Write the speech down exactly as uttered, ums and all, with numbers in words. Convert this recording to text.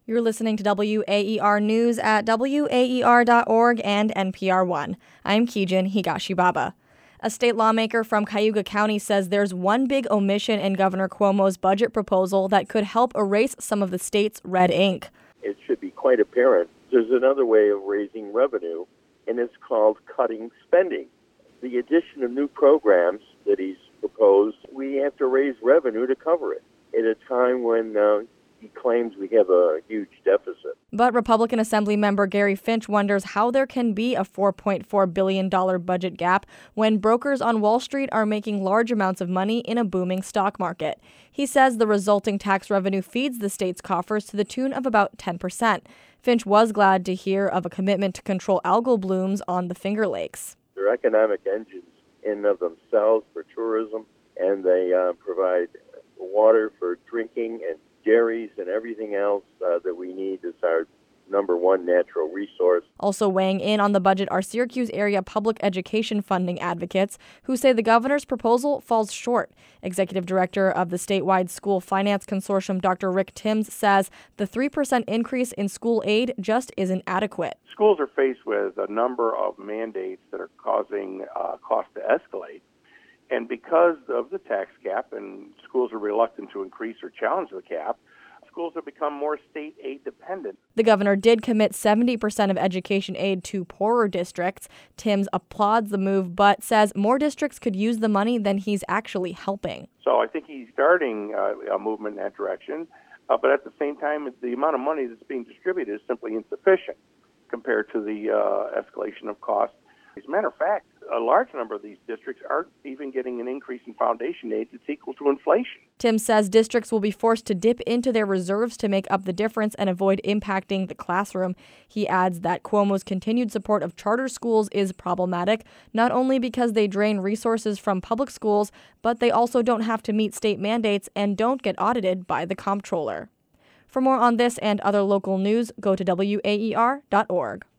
You're listening to W A E R News at W A E R dot org and N P R one. I'm Kijin Higashibaba. A state lawmaker from Cayuga County says there's one big omission in Governor Cuomo's budget proposal that could help erase some of the state's red ink. It should be quite apparent. There's another way of raising revenue, and it's called cutting spending. The addition of new programs that he's proposed, we have to raise revenue to cover it at a time when uh, he claims we have a huge deficit. But Republican Assembly member Gary Finch wonders how there can be a four point four billion dollars budget gap when brokers on Wall Street are making large amounts of money in a booming stock market. He says the resulting tax revenue feeds the state's coffers to the tune of about ten percent. Finch was glad to hear of a commitment to control algal blooms on the Finger Lakes. They're economic engines in and of themselves for tourism, and they uh, provide water for drinking and dairies and everything else uh, that we need as our number one natural resource. Also weighing in on the budget are Syracuse area public education funding advocates who say the governor's proposal falls short. Executive Director of the statewide school finance consortium, Doctor Rick Timms, says the three percent increase in school aid just isn't adequate. Schools are faced with a number of mandates that are causing uh, costs to escalate. And because of the tax cap, and schools are reluctant to increase or challenge the cap, schools have become more state aid dependent. The governor did commit seventy percent of education aid to poorer districts. Timms applauds the move, but says more districts could use the money than he's actually helping. So I think he's starting uh, a movement in that direction, uh, but at the same time, the amount of money that's being distributed is simply insufficient compared to the uh, escalation of costs. As a matter of fact, a large number of these districts aren't even getting an increase in foundation aid that's equal to inflation. Tim says districts will be forced to dip into their reserves to make up the difference and avoid impacting the classroom. He adds that Cuomo's continued support of charter schools is problematic, not only because they drain resources from public schools, but they also don't have to meet state mandates and don't get audited by the comptroller. For more on this and other local news, go to W A E R dot org.